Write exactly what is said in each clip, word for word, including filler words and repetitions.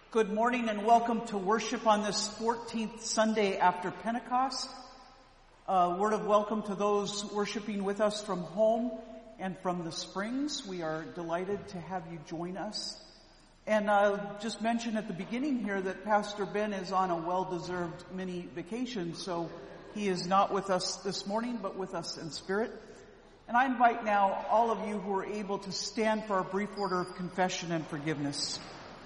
Good morning and welcome to worship on this fourteenth Sunday after Pentecost. A word of welcome to those worshiping with us from home and from the Springs. We are delighted to have you join us. And I'll just mention at the beginning here that Pastor Ben is on a well-deserved mini vacation, so he is not with us this morning, but with us in spirit. And I invite now all of you who are able to stand for our brief order of confession and forgiveness.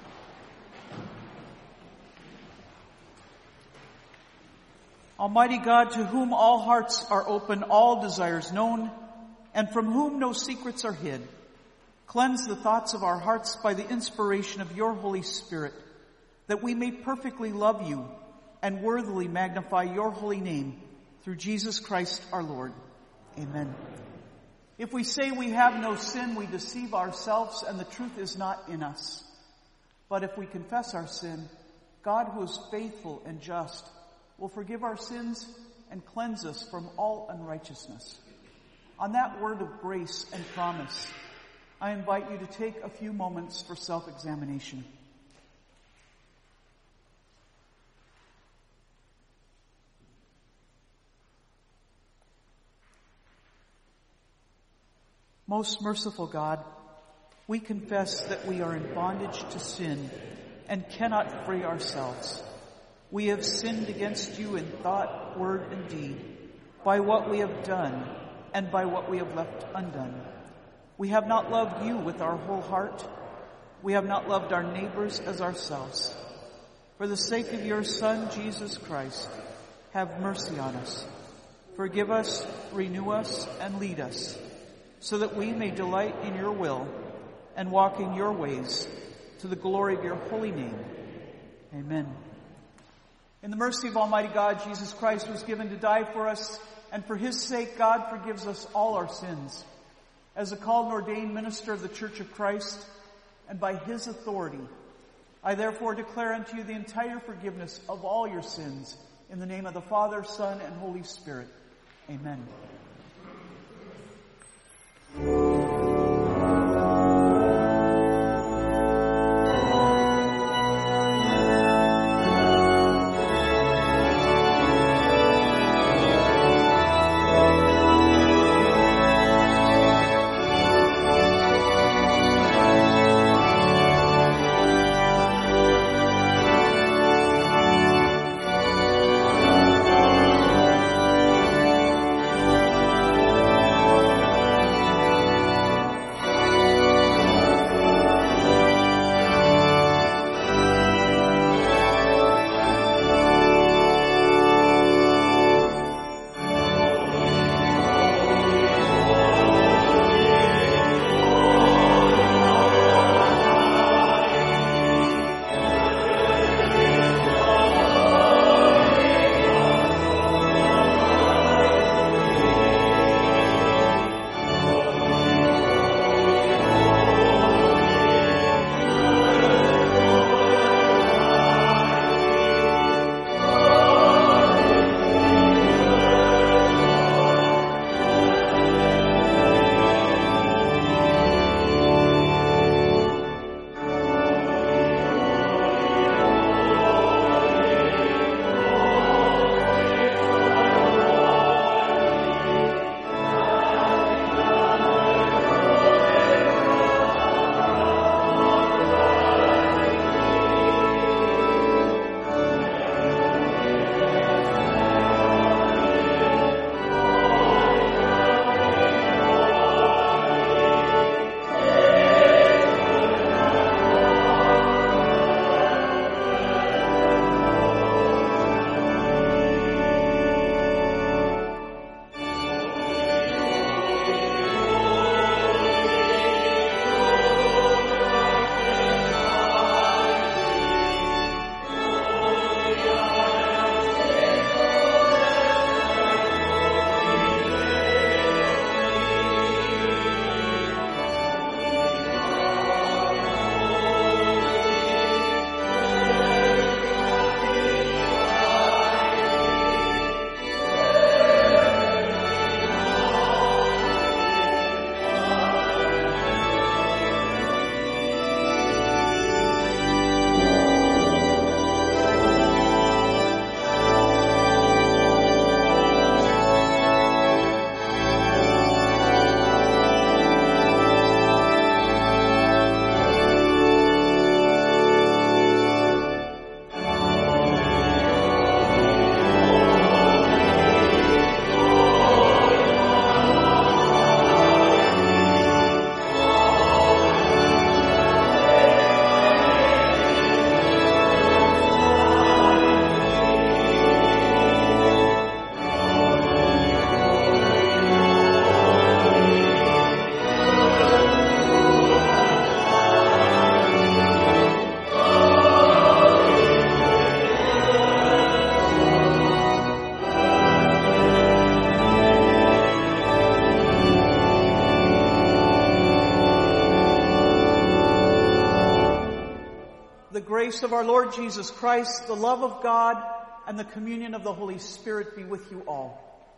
Almighty God, to whom all hearts are open, all desires known, and from whom no secrets are hid, cleanse the thoughts of our hearts by the inspiration of your Holy Spirit, that we may perfectly love you and worthily magnify your holy name through Jesus Christ our Lord. Amen. If we say we have no sin, we deceive ourselves and the truth is not in us. But if we confess our sin, God, who is faithful and just, will forgive our sins and cleanse us from all unrighteousness. On that word of grace and promise, I invite you to take a few moments for self-examination. Most merciful God, we confess that we are in bondage to sin and cannot free ourselves. We have sinned against you in thought, word, and deed, by what we have done and by what we have left undone. We have not loved you with our whole heart. We have not loved our neighbors as ourselves. For the sake of your Son, Jesus Christ, have mercy on us. Forgive us, renew us, and lead us, so that we may delight in your will and walk in your ways, to the glory of your holy name. Amen. In the mercy of Almighty God, Jesus Christ was given to die for us, and for his sake, God forgives us all our sins. As a called and ordained minister of the Church of Christ, and by his authority, I therefore declare unto you the entire forgiveness of all your sins, in the name of the Father, Son, and Holy Spirit. Amen. grace of our Lord Jesus Christ, the love of God, and the communion of the Holy Spirit be with you all.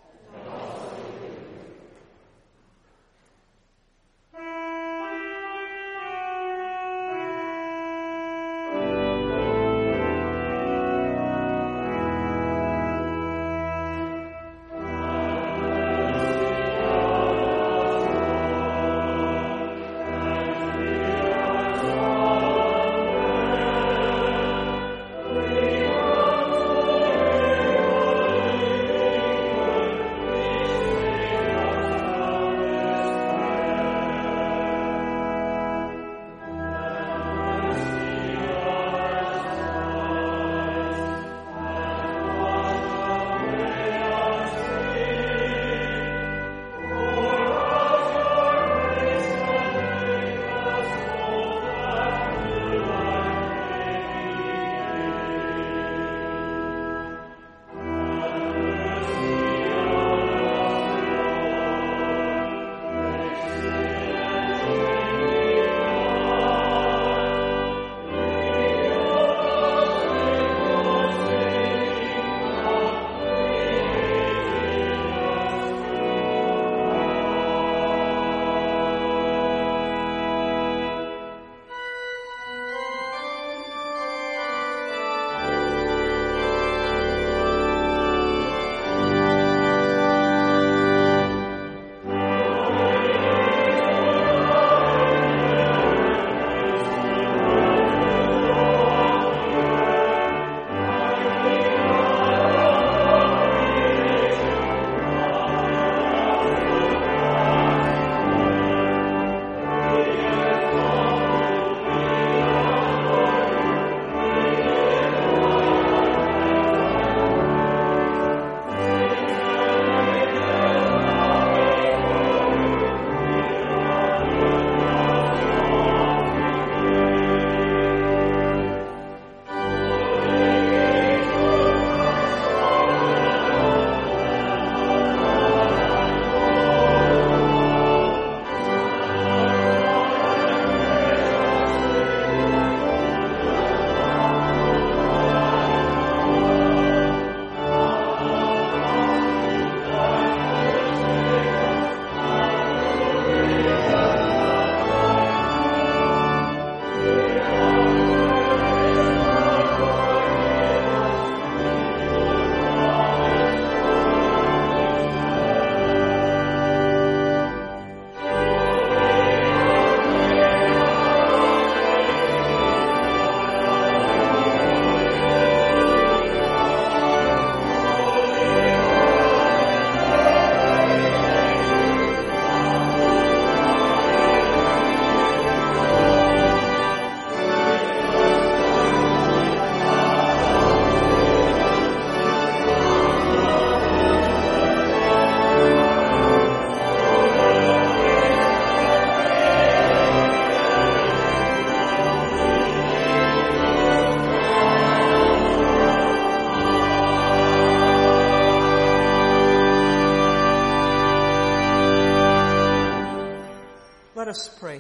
us pray.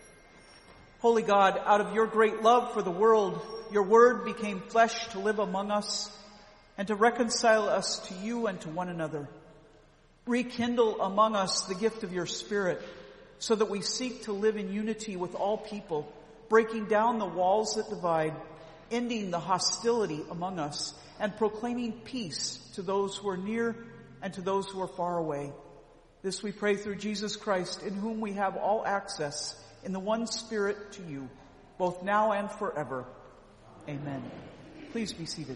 Holy God, out of your great love for the world, your word became flesh to live among us and to reconcile us to you and to one another. Rekindle among us the gift of your Spirit so that we seek to live in unity with all people, breaking down the walls that divide, ending the hostility among us, and proclaiming peace to those who are near and to those who are far away. This we pray through Jesus Christ, in whom we have all access in the one Spirit to you, both now and forever. Amen. Please be seated.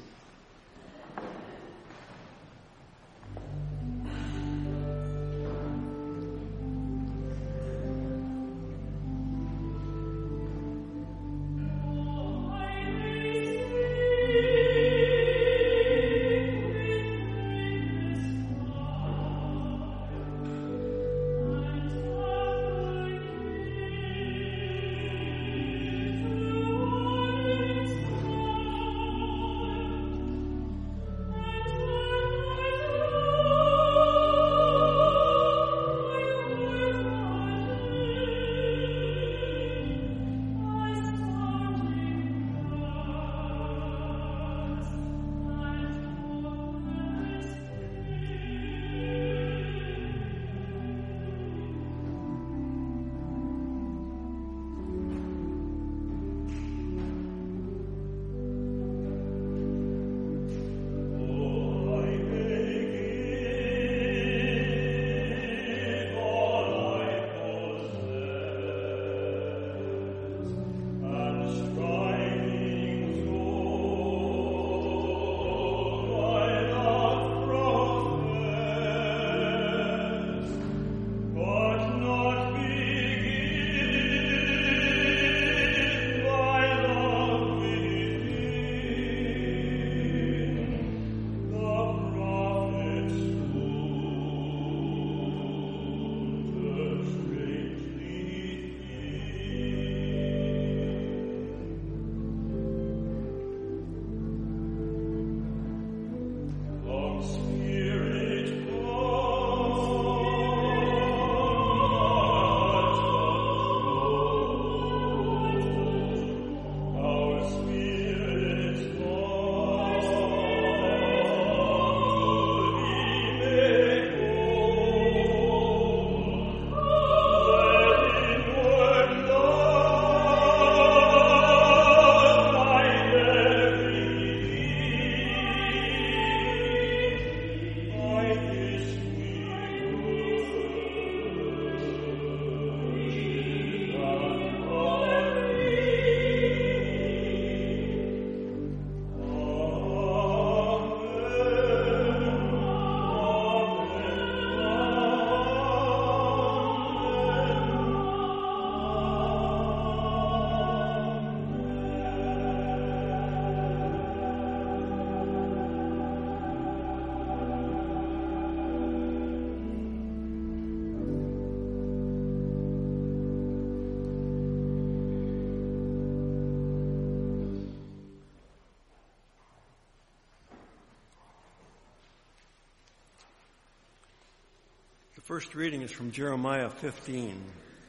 The first reading is from Jeremiah fifteen.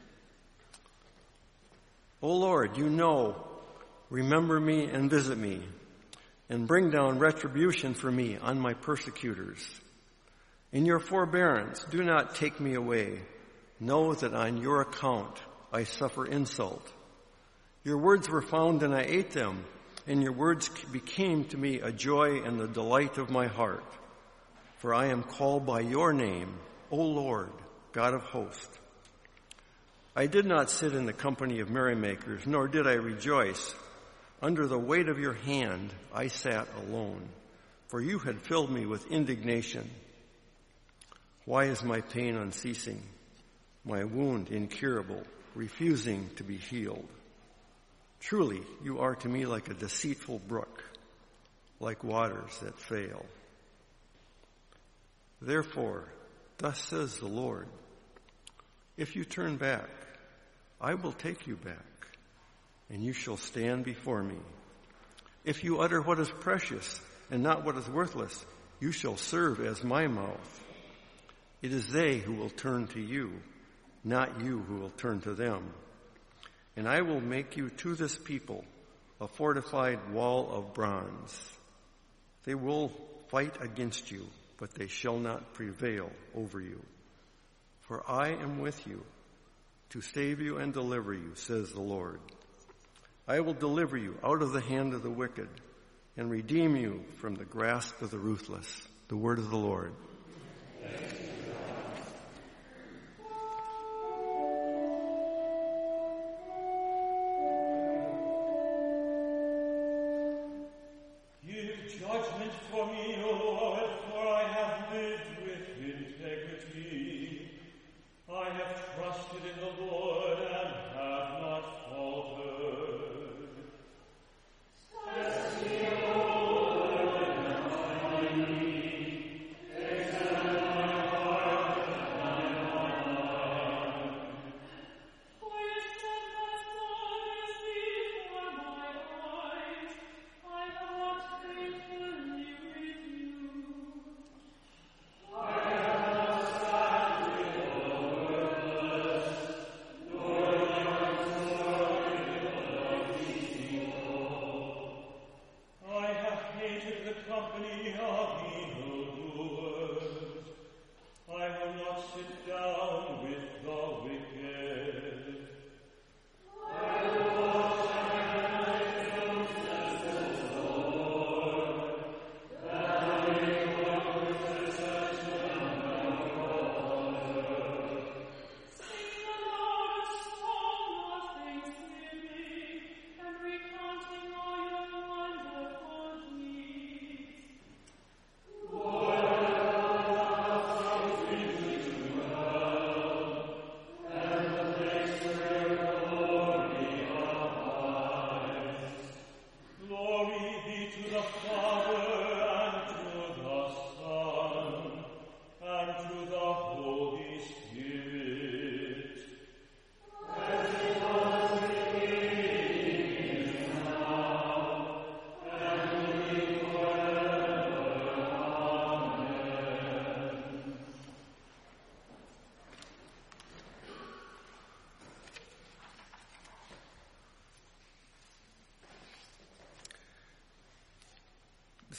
O Lord, you know, remember me and visit me, and bring down retribution for me on my persecutors. In your forbearance, do not take me away. Know that on your account I suffer insult. Your words were found and I ate them, and your words became to me a joy and the delight of my heart. For I am called by your name, O Lord, God of hosts. I did not sit in the company of merrymakers, nor did I rejoice. Under the weight of your hand I sat alone, for you had filled me with indignation. Why is my pain unceasing, my wound incurable, refusing to be healed? Truly, you are to me like a deceitful brook, like waters that fail. Therefore, thus says the Lord, if you turn back, I will take you back, and you shall stand before me. If you utter what is precious and not what is worthless, you shall serve as my mouth. It is they who will turn to you, not you who will turn to them. And I will make you to this people a fortified wall of bronze. They will fight against you, but they shall not prevail over you. For I am with you to save you and deliver you, says the Lord. I will deliver you out of the hand of the wicked and redeem you from the grasp of the ruthless. The word of the Lord. Give judgment for me, O Lord, for I have lived with integrity. I have trusted in the Lord and have not faltered. Bless me, O Lord, and my knee. Examine my heart.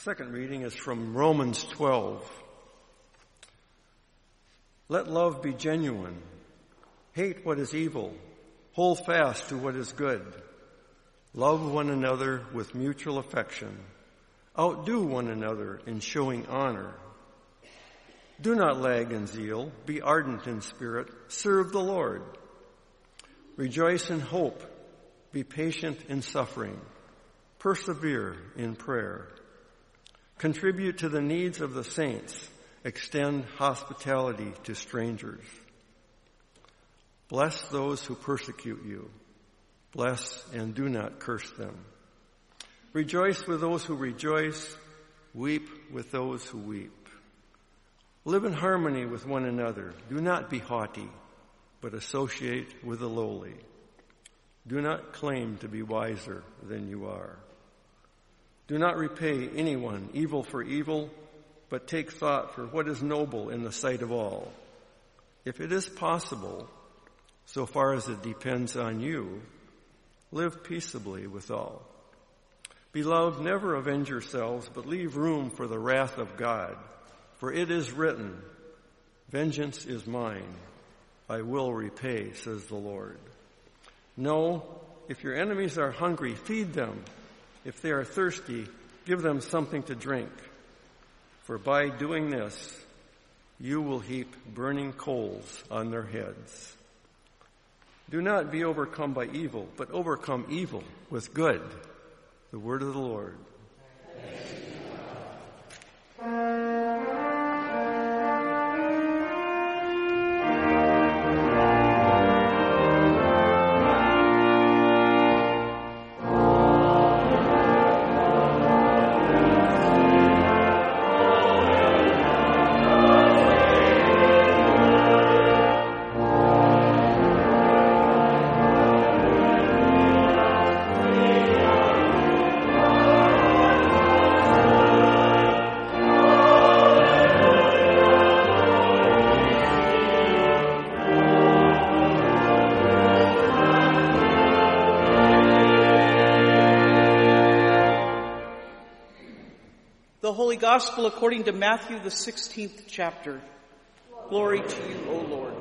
second reading is from Romans twelve. Let love be genuine. Hate what is evil. Hold fast to what is good. Love one another with mutual affection. Outdo one another in showing honor. Do not lag in zeal. Be ardent in spirit. Serve the Lord. Rejoice in hope. Be patient in suffering. Persevere in prayer. Contribute to the needs of the saints. Extend hospitality to strangers. Bless those who persecute you. Bless and do not curse them. Rejoice with those who rejoice. Weep with those who weep. Live in harmony with one another. Do not be haughty, but associate with the lowly. Do not claim to be wiser than you are. Do not repay anyone evil for evil, but take thought for what is noble in the sight of all. If it is possible, so far as it depends on you, live peaceably with all. Beloved, never avenge yourselves, but leave room for the wrath of God. For it is written, vengeance is mine, I will repay, says the Lord. No, if your enemies are hungry, feed them. If they are thirsty, give them something to drink. For by doing this, you will heap burning coals on their heads. Do not be overcome by evil, but overcome evil with good. The word of the Lord. Gospel according to Matthew, the sixteenth chapter. Glory to you, O Lord.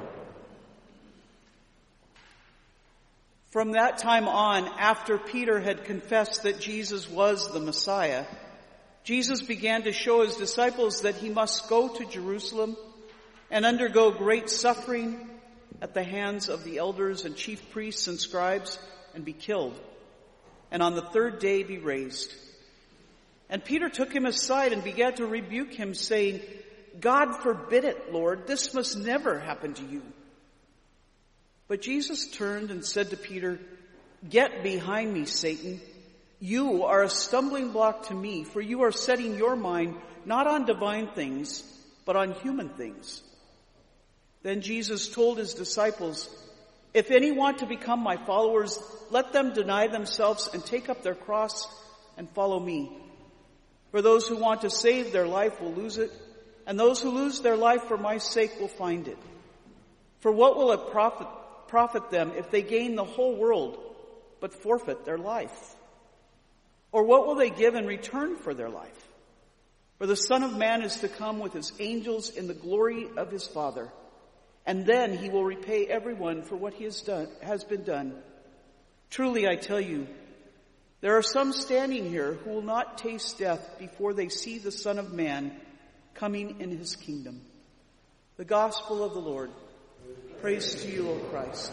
From that time on, after Peter had confessed that Jesus was the Messiah, Jesus began to show his disciples that he must go to Jerusalem and undergo great suffering at the hands of the elders and chief priests and scribes and be killed, and on the third day be raised. And Peter took him aside and began to rebuke him, saying, God forbid it, Lord, this must never happen to you. But Jesus turned and said to Peter, Get behind me, Satan. You are a stumbling block to me, for you are setting your mind not on divine things, but on human things. Then Jesus told his disciples, If any want to become my followers, let them deny themselves and take up their cross and follow me. For those who want to save their life will lose it, and those who lose their life for my sake will find it. For what will it profit, profit them if they gain the whole world, but forfeit their life? Or what will they give in return for their life? For the Son of Man is to come with his angels in the glory of his Father, and then he will repay everyone for what he has done, has been done. Truly I tell you, there are some standing here who will not taste death before they see the Son of Man coming in his kingdom. The Gospel of the Lord. Praise to you, O Christ.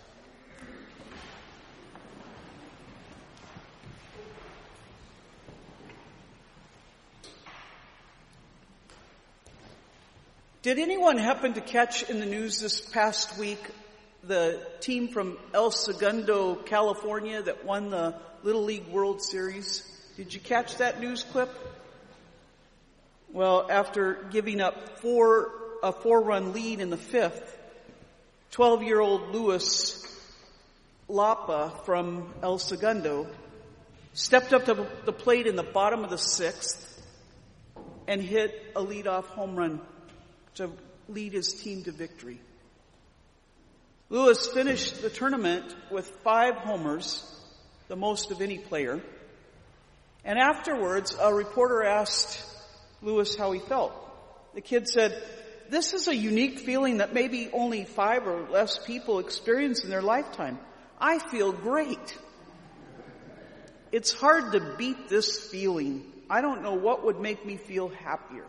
Did anyone happen to catch in the news this past week the team from El Segundo, California that won the Little League World Series? Did you catch that news clip? Well, after giving up four, a four-run lead in the fifth, twelve-year-old Luis Lapa from El Segundo stepped up to the plate in the bottom of the sixth and hit a leadoff home run to lead his team to victory. Lewis finished the tournament with five homers, the most of any player. And afterwards, a reporter asked Lewis how he felt. The kid said, "This is a unique feeling that maybe only five or less people experience in their lifetime. I feel great. It's hard to beat this feeling. I don't know what would make me feel happier."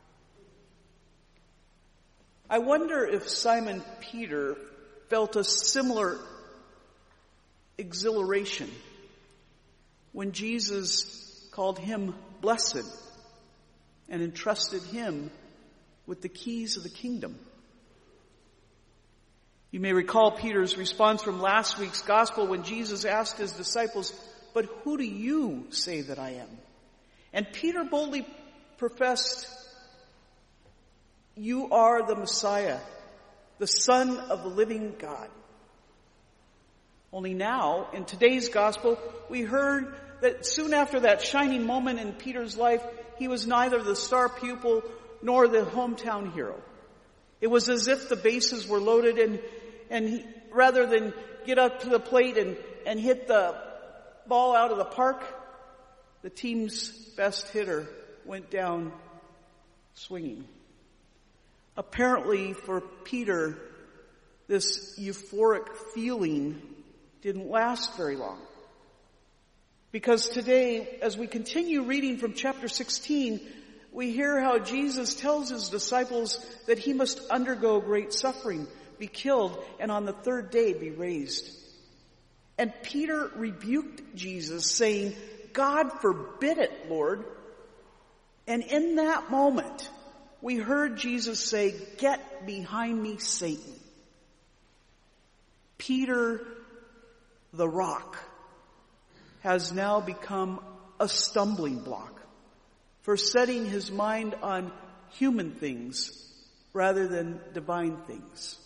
I wonder if Simon Peter felt a similar exhilaration when Jesus called him blessed and entrusted him with the keys of the kingdom. You may recall Peter's response from last week's gospel when Jesus asked his disciples, "But who do you say that I am?" And Peter boldly professed, "You are the Messiah, the Son of the living God." Only now, in today's gospel, we heard that soon after that shining moment in Peter's life, he was neither the star pupil nor the hometown hero. It was as if the bases were loaded, and and he, rather than get up to the plate and, and hit the ball out of the park, the team's best hitter went down swinging. Apparently for Peter, this euphoric feeling didn't last very long. Because today, as we continue reading from chapter sixteen, we hear how Jesus tells his disciples that he must undergo great suffering, be killed, and on the third day be raised. And Peter rebuked Jesus, saying, "God forbid it, Lord." And in that moment, we heard Jesus say, "Get behind me, Satan." Peter, the rock, has now become a stumbling block for setting his mind on human things rather than divine things.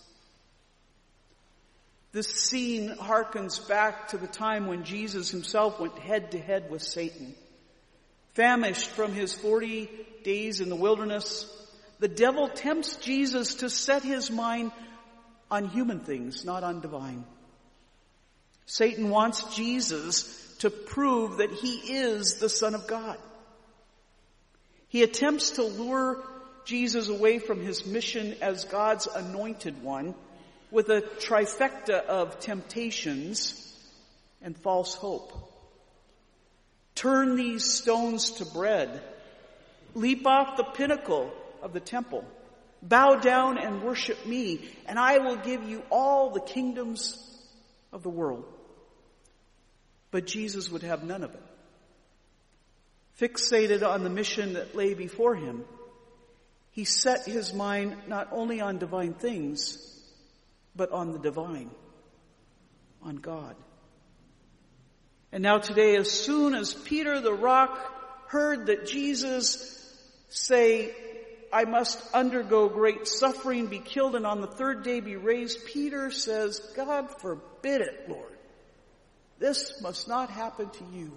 This scene harkens back to the time when Jesus himself went head to head with Satan. Famished from his forty days in the wilderness, the devil tempts Jesus to set his mind on human things, not on divine. Satan wants Jesus to prove that he is the Son of God. He attempts to lure Jesus away from his mission as God's anointed one with a trifecta of temptations and false hope. Turn these stones to bread. Leap off the pinnacle of the temple. Bow down and worship me, and I will give you all the kingdoms of the world. But Jesus would have none of it. Fixated on the mission that lay before him, he set his mind not only on divine things, but on the divine, on God. And now today, as soon as Peter the rock heard that Jesus say, "I must undergo great suffering, be killed, and on the third day be raised," Peter says, "God forbid it, Lord. This must not happen to you."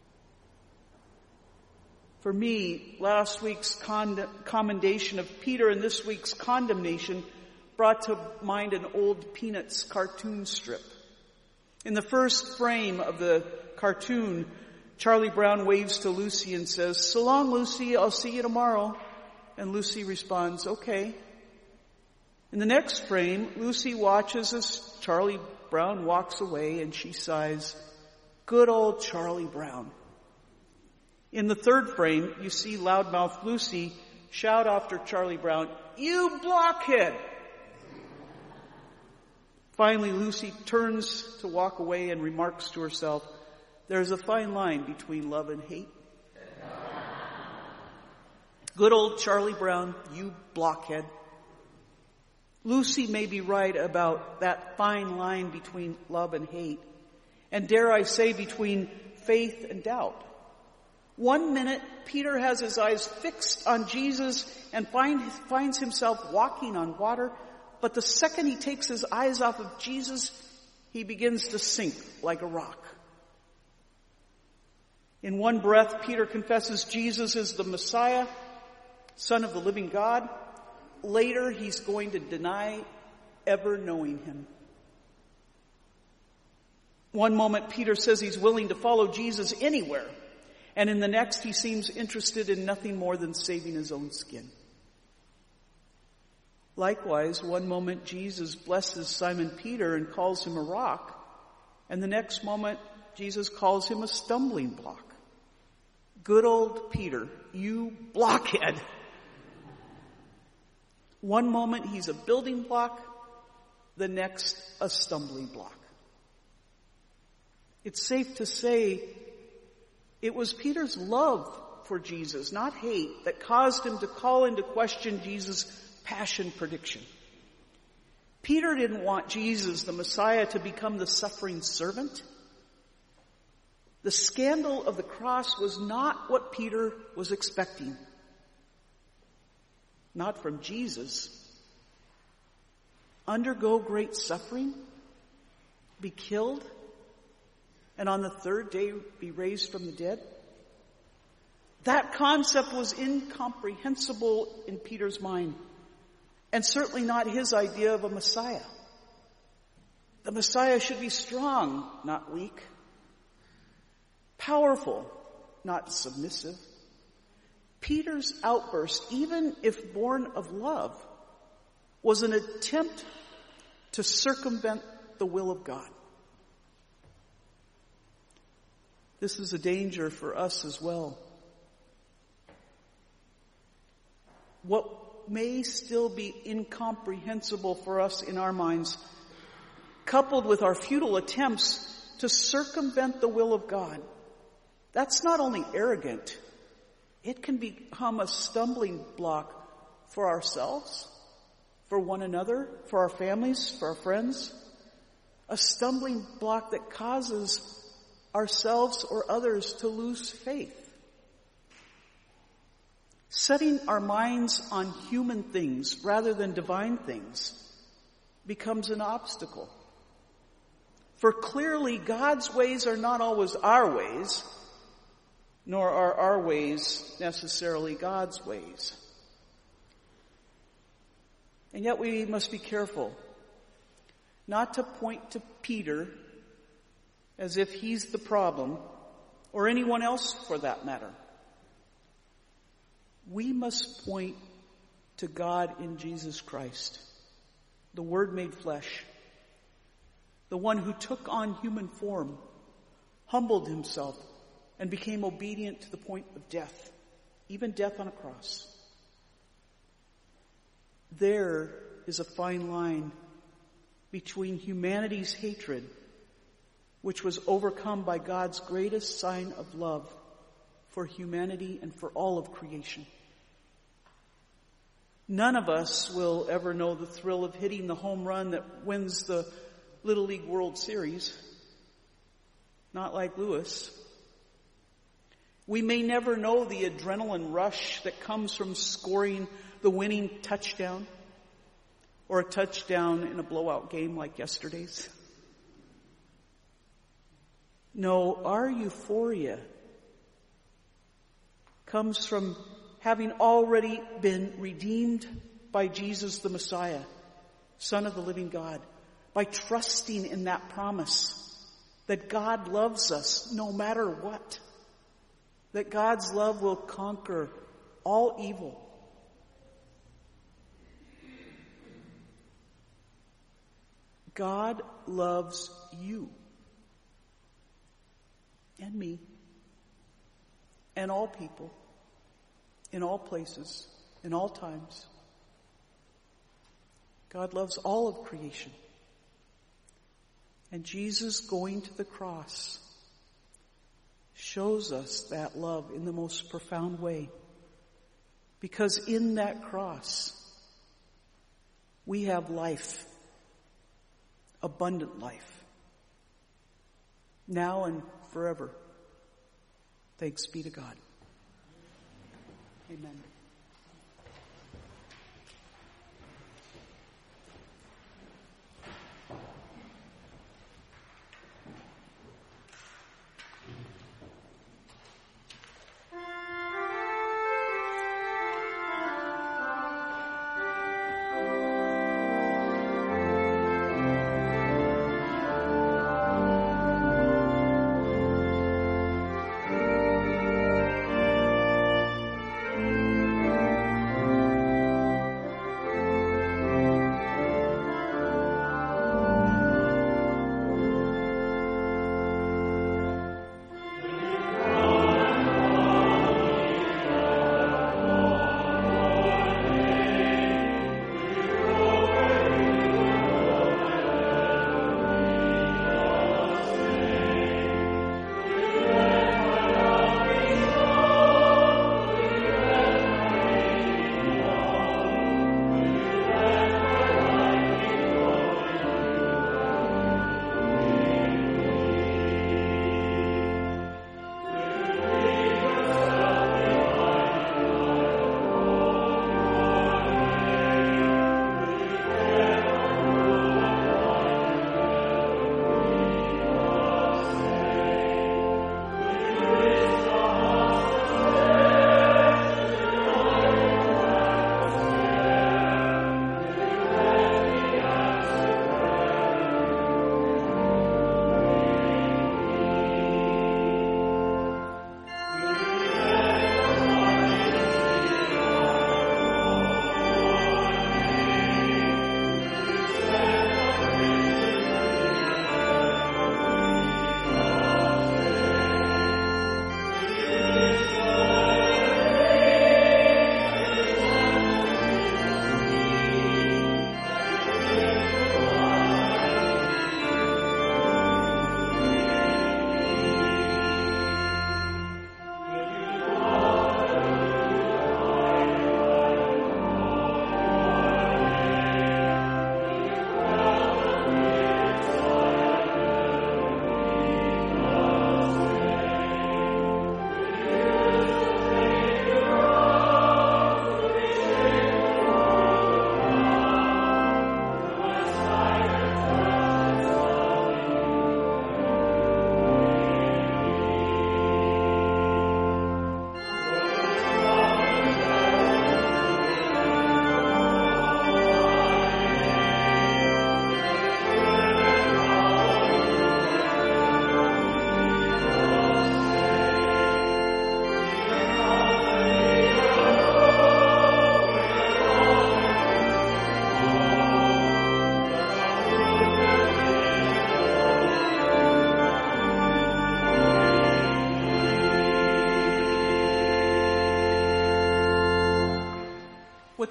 For me, last week's con- commendation of Peter and this week's condemnation brought to mind an old Peanuts cartoon strip. In the first frame of the cartoon, Charlie Brown waves to Lucy and says, "So long, Lucy, I'll see you tomorrow." And Lucy responds, "Okay." In the next frame, Lucy watches as Charlie Brown walks away and she sighs, "Good old Charlie Brown." In the third frame, you see loudmouth Lucy shout after Charlie Brown, "You blockhead!" Finally, Lucy turns to walk away and remarks to herself, "There's a fine line between love and hate." Good old Charlie Brown, you blockhead. Lucy may be right about that fine line between love and hate, and dare I say between faith and doubt. One minute, Peter has his eyes fixed on Jesus and find, finds himself walking on water, but the second he takes his eyes off of Jesus, he begins to sink like a rock. In one breath, Peter confesses Jesus is the Messiah, Son of the living God. Later, he's going to deny ever knowing him. One moment, Peter says he's willing to follow Jesus anywhere. And in the next, he seems interested in nothing more than saving his own skin. Likewise, one moment Jesus blesses Simon Peter and calls him a rock, and the next moment Jesus calls him a stumbling block. Good old Peter, you blockhead. One moment he's a building block, the next a stumbling block. It's safe to say it was Peter's love for Jesus, not hate, that caused him to call into question Jesus' passion prediction. Peter didn't want Jesus, the Messiah, to become the suffering servant. The scandal of the cross was not what Peter was expecting. Not from Jesus. Undergo great suffering, be killed, and on the third day be raised from the dead. That concept was incomprehensible in Peter's mind, and certainly not his idea of a Messiah. The Messiah should be strong, not weak. Powerful, not submissive. Peter's outburst, even if born of love, was an attempt to circumvent the will of God. This is a danger for us as well. What may still be incomprehensible for us in our minds, coupled with our futile attempts to circumvent the will of God, that's not only arrogant, it can become a stumbling block for ourselves, for one another, for our families, for our friends. A stumbling block that causes ourselves or others to lose faith. Setting our minds on human things rather than divine things becomes an obstacle. For clearly, God's ways are not always our ways, nor are our ways necessarily God's ways. And yet we must be careful not to point to Peter as if he's the problem, or anyone else for that matter. We must point to God in Jesus Christ, the Word made flesh, the one who took on human form, humbled himself, and became obedient to the point of death, even death on a cross. There is a fine line between humanity's hatred, which was overcome by God's greatest sign of love for humanity and for all of creation. None of us will ever know the thrill of hitting the home run that wins the Little League World Series. Not like Lewis. We may never know the adrenaline rush that comes from scoring the winning touchdown, or a touchdown in a blowout game like yesterday's. No, our euphoria comes from having already been redeemed by Jesus the Messiah, Son of the living God, by trusting in that promise that God loves us no matter what, that God's love will conquer all evil. God loves you and me and all people in all places, in all times. God loves all of creation. And Jesus going to the cross shows us that love in the most profound way. Because in that cross, we have life, abundant life, now and forever. Thanks be to God. Amen.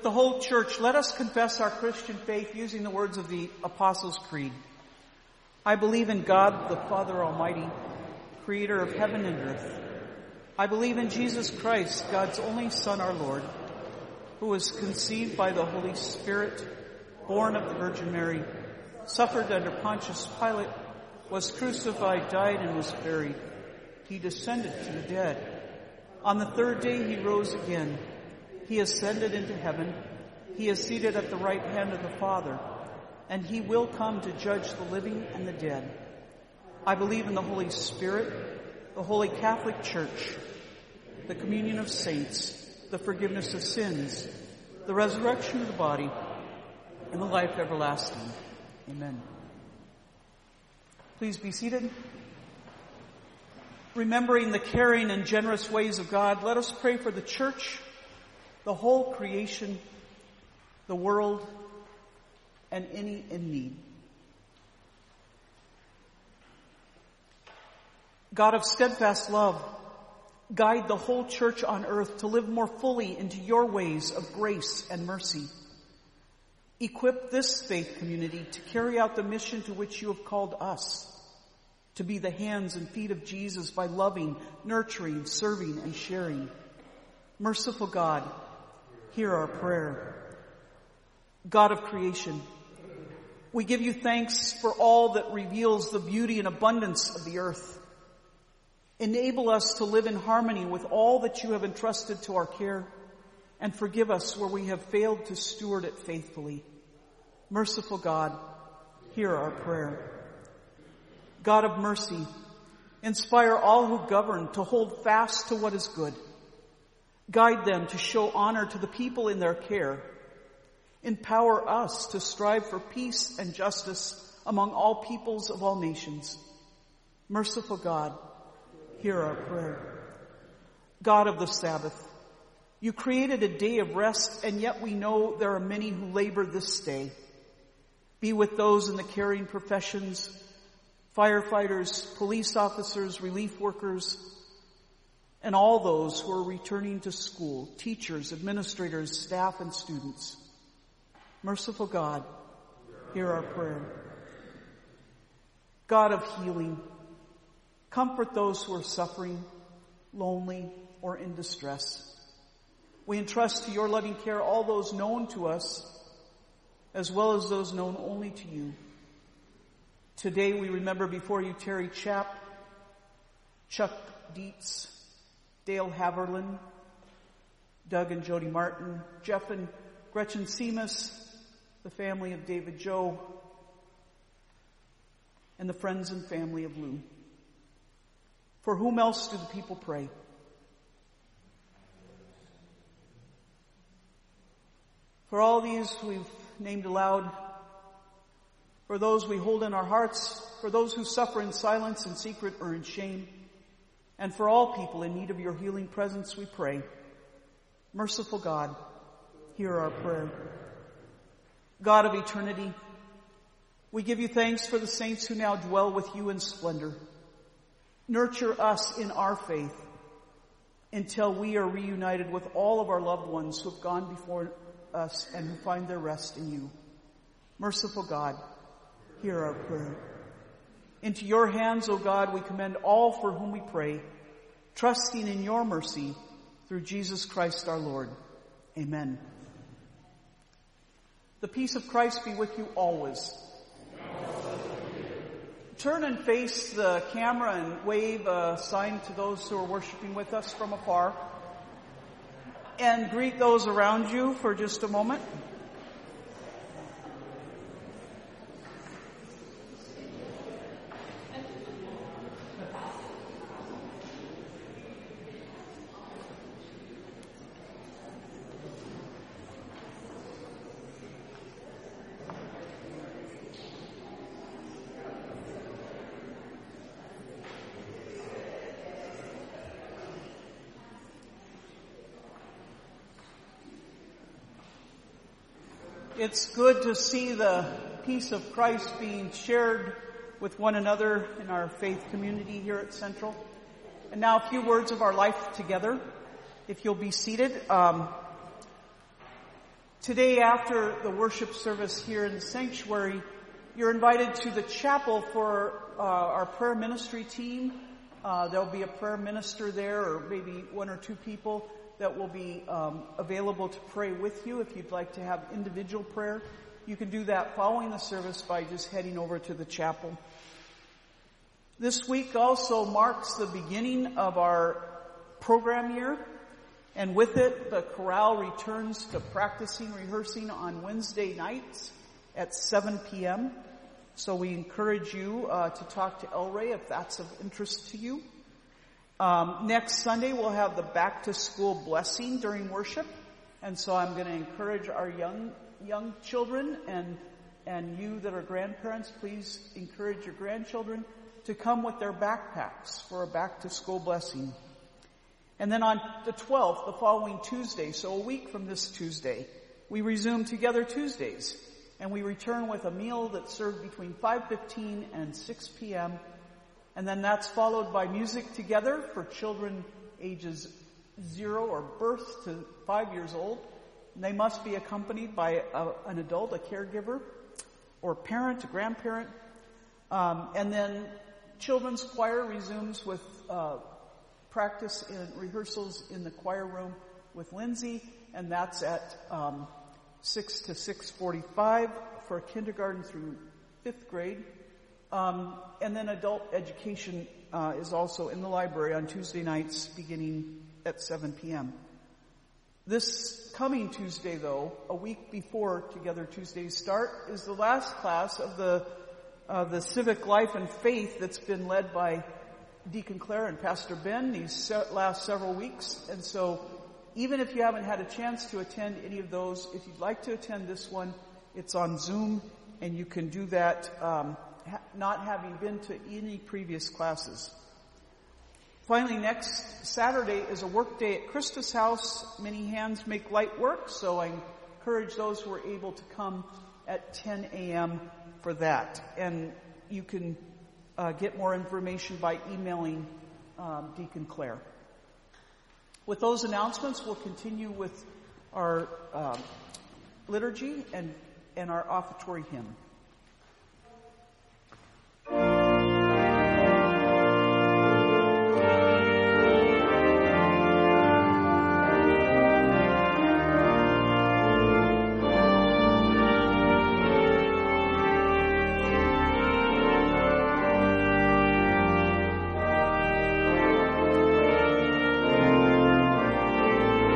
the whole church, let us confess our Christian faith using the words of the Apostles' Creed. I believe in God, the Father Almighty, creator of heaven and earth. I believe in Jesus Christ, God's only Son, our Lord, who was conceived by the Holy Spirit, born of the Virgin Mary, suffered under Pontius Pilate, was crucified, died, and was buried. He descended to the dead. On the third day he rose again. He ascended into heaven. He is seated at the right hand of the Father, and he will come to judge the living and the dead. I believe in the Holy Spirit, the Holy Catholic Church, the communion of saints, the forgiveness of sins, the resurrection of the body, and the life everlasting. Amen. Please be seated. Remembering the caring and generous ways of God, let us pray for the church, the whole creation, the world, and any in need. God of steadfast love, guide the whole church on earth to live more fully into your ways of grace and mercy. Equip this faith community to carry out the mission to which you have called us, to be the hands and feet of Jesus by loving, nurturing, serving, and sharing. Merciful God, hear our prayer. God of creation, we give you thanks for all that reveals the beauty and abundance of the earth. Enable us to live in harmony with all that you have entrusted to our care, and forgive us where we have failed to steward it faithfully. Merciful God, hear our prayer. God of mercy, inspire all who govern to hold fast to what is good. Guide them to show honor to the people in their care. Empower us to strive for peace and justice among all peoples of all nations. Merciful God, hear our prayer. God of the Sabbath, you created a day of rest, and yet we know there are many who labor this day. Be with those in the caring professions, firefighters, police officers, relief workers, and all those who are returning to school, teachers, administrators, staff, and students. Merciful God, hear our prayer. God of healing, comfort those who are suffering, lonely, or in distress. We entrust to your loving care all those known to us, as well as those known only to you. Today we remember before you Terry Chapp, Chuck Dietz, Dale Haverland, Doug and Jody Martin, Jeff and Gretchen Seamus, the family of David Joe, and the friends and family of Lou. For whom else do the people pray? For all these we've named aloud, for those we hold in our hearts, for those who suffer in silence, in secret, or in shame, and for all people in need of your healing presence, we pray. Merciful God, hear our prayer. God of eternity, we give you thanks for the saints who now dwell with you in splendor. Nurture us in our faith until we are reunited with all of our loved ones who have gone before us and who find their rest in you. Merciful God, hear our prayer. Into your hands, O God, we commend all for whom we pray, trusting in your mercy through Jesus Christ our Lord. Amen. The peace of Christ be with you always. Turn and face the camera and wave a sign to those who are worshiping with us from afar. And greet those around you for just a moment. It's good to see the peace of Christ being shared with one another in our faith community here at Central. And now a few words of our life together. If you'll be seated. Um, Today, after the worship service here in the sanctuary, you're invited to the chapel for uh, our prayer ministry team. Uh, there'll be a prayer minister there, or maybe one or two people that will be um, available to pray with you. If you'd like to have individual prayer, you can do that following the service by just heading over to the chapel. This week also marks the beginning of our program year, and with it, the chorale returns to practicing, rehearsing on Wednesday nights at seven p.m. So we encourage you uh, to talk to El Rey if that's of interest to you. Um, next Sunday, we'll have the back to school blessing during worship. And so I'm going to encourage our young young children and and you that are grandparents, please encourage your grandchildren to come with their backpacks for a back to school blessing. And then on the twelfth, the following Tuesday, so a week from this Tuesday, we resume Together Tuesdays. And we return with a meal that's served between five fifteen and six p.m. And then that's followed by music together for children ages zero or birth to five years old. And they must be accompanied by a, an adult, a caregiver, or parent, a grandparent. Um, and then children's choir resumes with uh, practice and rehearsals in the choir room with Lindsay, and that's at um, six to six forty-five for kindergarten through fifth grade. Um, and then adult education uh, is also in the library on Tuesday nights beginning at seven p.m. This coming Tuesday, though, a week before Together Tuesdays start, is the last class of the of the civic life and faith that's been led by Deacon Claire and Pastor Ben these se- last several weeks. And so even if you haven't had a chance to attend any of those, if you'd like to attend this one, it's on Zoom, and you can do that um, ha- not having been to any previous classes. Finally, next Saturday is a work day at Christus House. Many hands make light work, so I encourage those who are able to come at ten a.m. for that. And you can uh, get more information by emailing um, Deacon Claire. With those announcements, we'll continue with our um, liturgy and, and our offertory hymn.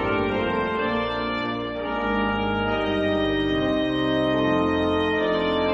Thank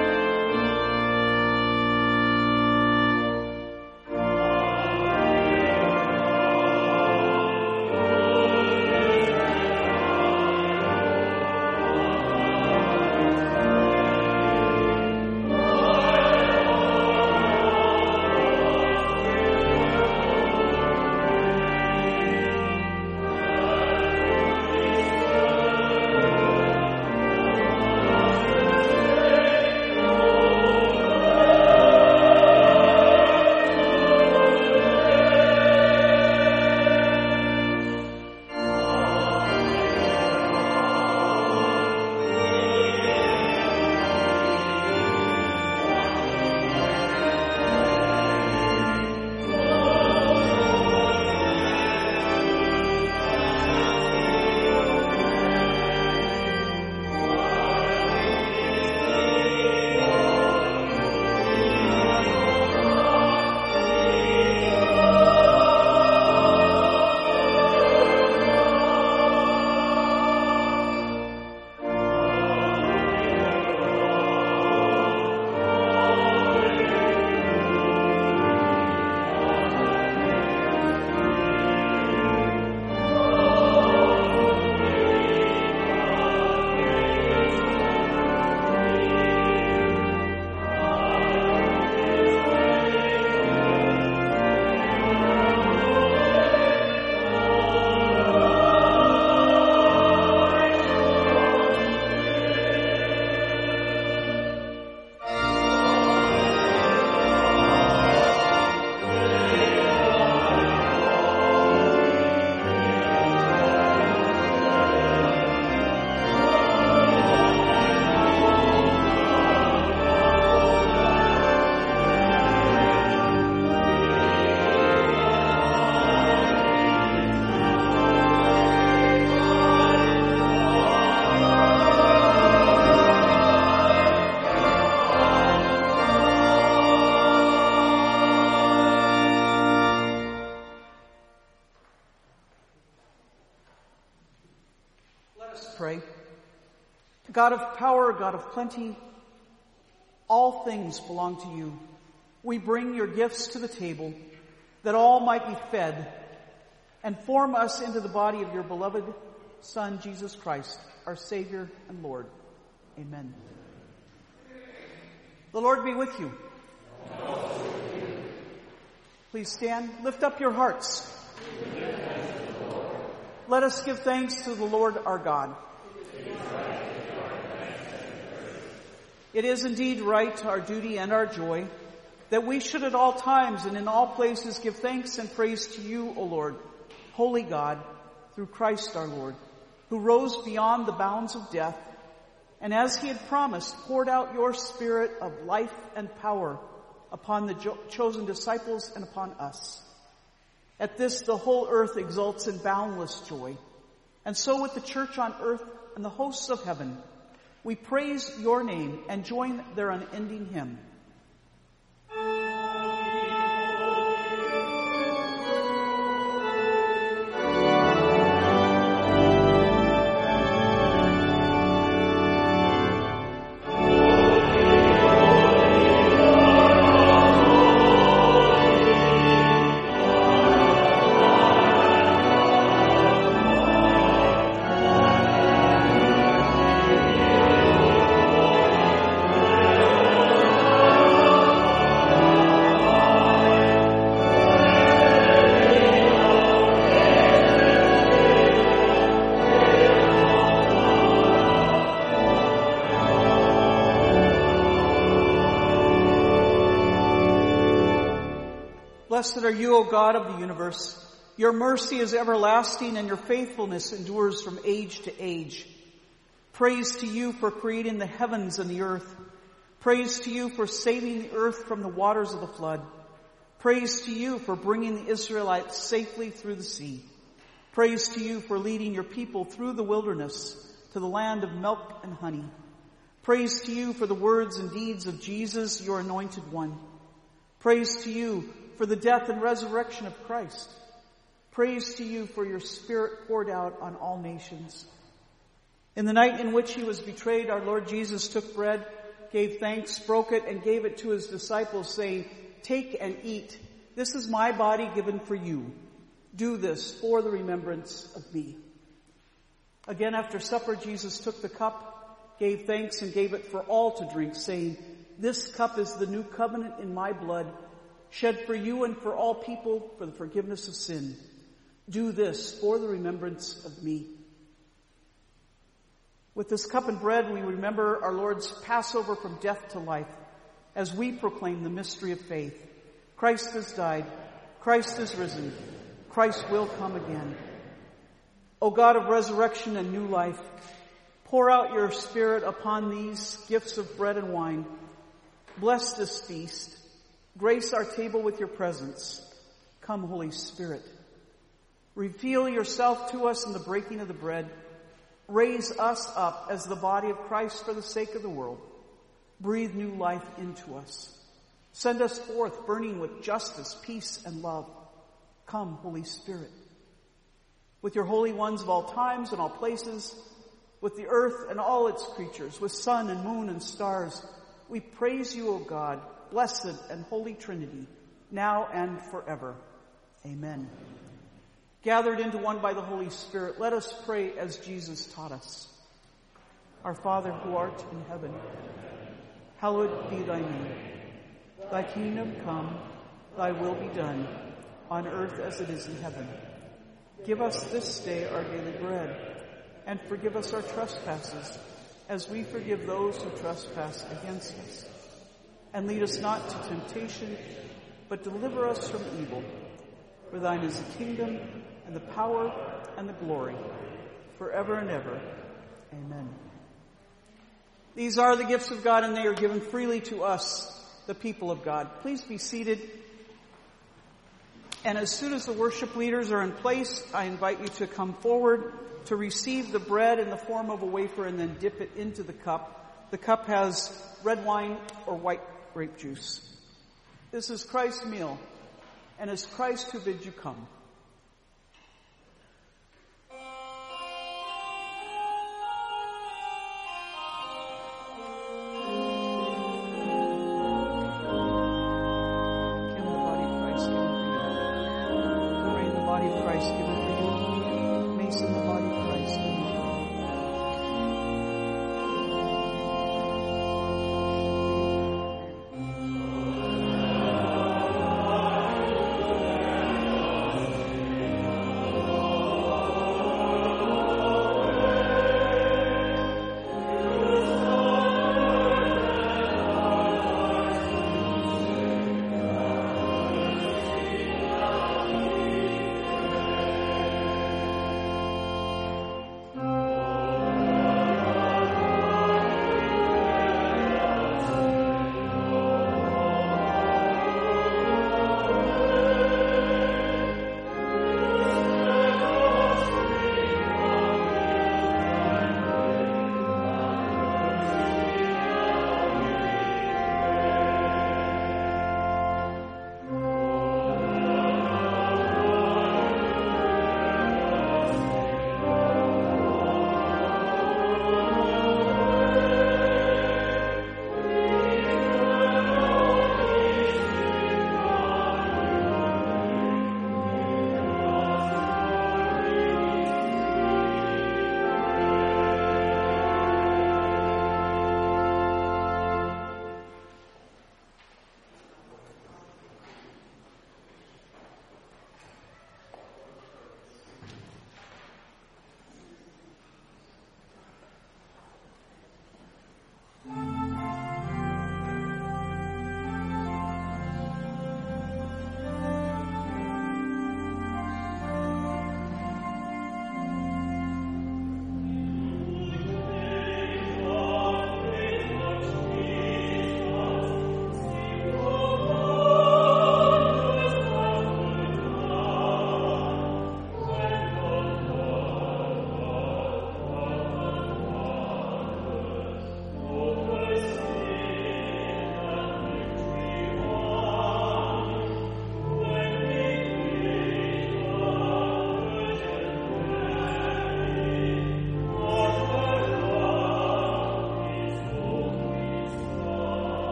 God of power, God of plenty, all things belong to you. We bring your gifts to the table that all might be fed and form us into the body of your beloved Son, Jesus Christ, our Savior and Lord. Amen. The Lord be with you. Please stand. Lift up your hearts. Let us give thanks to the Lord our God. It is indeed right, our duty and our joy, that we should at all times and in all places give thanks and praise to you, O Lord, holy God, through Christ our Lord, who rose beyond the bounds of death, and as he had promised, poured out your Spirit of life and power upon the jo- chosen disciples and upon us. At this, the whole earth exults in boundless joy. And so with the church on earth and the hosts of heaven, we praise your name and join their unending hymn. Blessed are you, O God of the universe. Your mercy is everlasting and your faithfulness endures from age to age. Praise to you for creating the heavens and the earth. Praise to you for saving the earth from the waters of the flood. Praise to you for bringing the Israelites safely through the sea. Praise to you for leading your people through the wilderness to the land of milk and honey. Praise to you for the words and deeds of Jesus, your anointed one. Praise to you for the death and resurrection of Christ. Praise to you for your Spirit poured out on all nations. In the night in which he was betrayed, our Lord Jesus took bread, gave thanks, broke it, and gave it to his disciples, saying, "Take and eat. This is my body given for you. Do this for the remembrance of me." Again, after supper, Jesus took the cup, gave thanks, and gave it for all to drink, saying, "This cup is the new covenant in my blood, shed for you and for all people for the forgiveness of sin. Do this for the remembrance of me." With this cup and bread, we remember our Lord's Passover from death to life as we proclaim the mystery of faith. Christ has died. Christ is risen. Christ will come again. O God of resurrection and new life, pour out your Spirit upon these gifts of bread and wine. Bless this feast. Grace our table with your presence. Come, Holy Spirit. Reveal yourself to us in the breaking of the bread. Raise us up as the body of Christ for the sake of the world. Breathe new life into us. Send us forth burning with justice, peace, and love. Come, Holy Spirit. With your holy ones of all times and all places, with the earth and all its creatures, with sun and moon and stars, we praise you, O God, blessed and holy Trinity, now and forever. Amen. Gathered into one by the Holy Spirit, let us pray as Jesus taught us. Our Father who art in heaven, hallowed be thy name. Thy kingdom come, thy will be done, on earth as it is in heaven. Give us this day our daily bread, and forgive us our trespasses, as we forgive those who trespass against us. And lead us not to temptation, but deliver us from evil. For thine is the kingdom, and the power, and the glory, forever and ever. Amen. These are the gifts of God, and they are given freely to us, the people of God. Please be seated. And as soon as the worship leaders are in place, I invite you to come forward to receive the bread in the form of a wafer and then dip it into the cup. The cup has red wine or white grape juice. This is Christ's meal, and it's Christ who bids you come. Christ given for you. Mace in the body of Christ. Amen.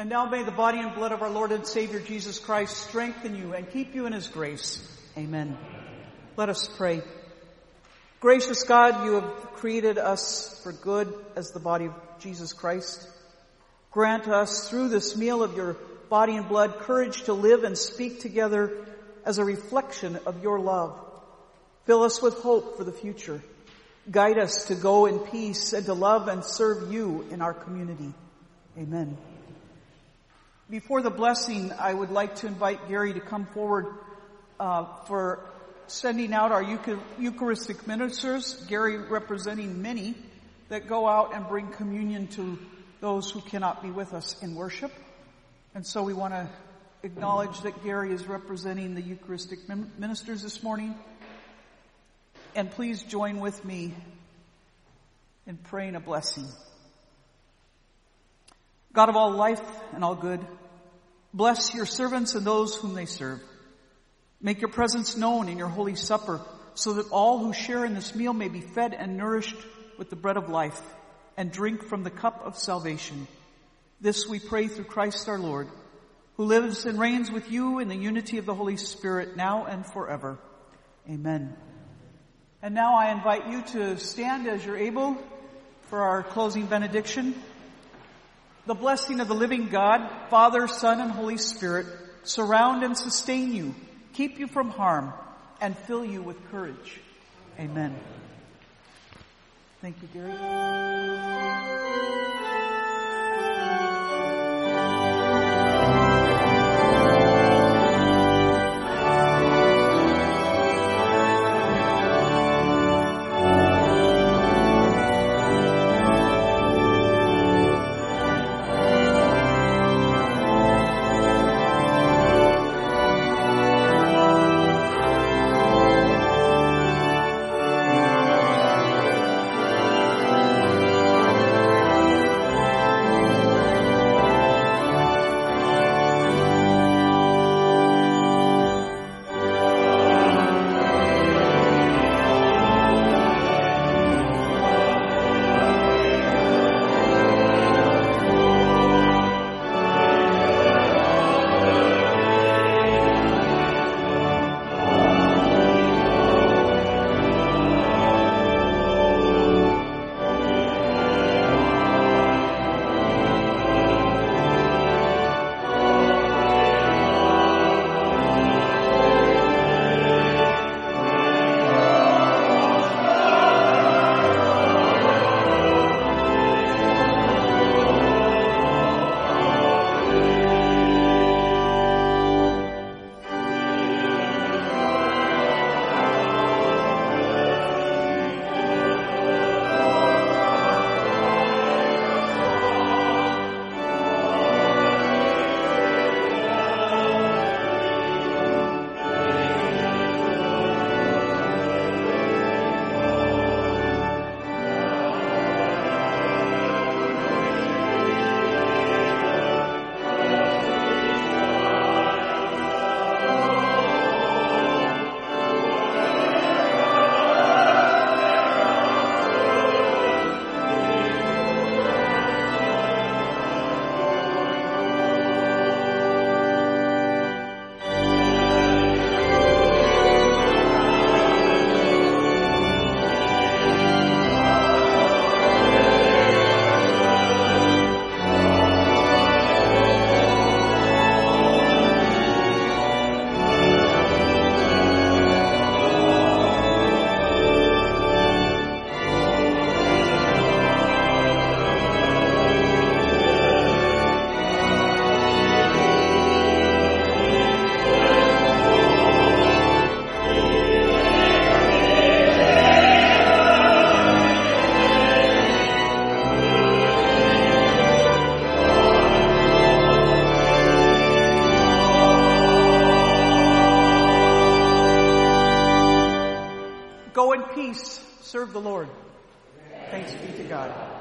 And now may the body and blood of our Lord and Savior Jesus Christ strengthen you and keep you in his grace. Amen. Let us pray. Gracious God, you have created us for good as the body of Jesus Christ. Grant us through this meal of your body and blood courage to live and speak together as a reflection of your love. Fill us with hope for the future. Guide us to go in peace and to love and serve you in our community. Amen. Before the blessing, I would like to invite Gary to come forward uh, for sending out our Eucharistic ministers. Gary representing many that go out and bring communion to those who cannot be with us in worship. And so we want to acknowledge that Gary is representing the Eucharistic ministers this morning. And please join with me in praying a blessing. God of all life and all good, bless your servants and those whom they serve. Make your presence known in your holy supper so that all who share in this meal may be fed and nourished with the bread of life and drink from the cup of salvation. This we pray through Christ our Lord, who lives and reigns with you in the unity of the Holy Spirit now and forever. Amen. And now I invite you to stand as you're able for our closing benediction. The blessing of the living God, Father, Son, and Holy Spirit, surround and sustain you, keep you from harm, and fill you with courage. Amen. Thank you, Gary. Serve the Lord. Thanks be to God.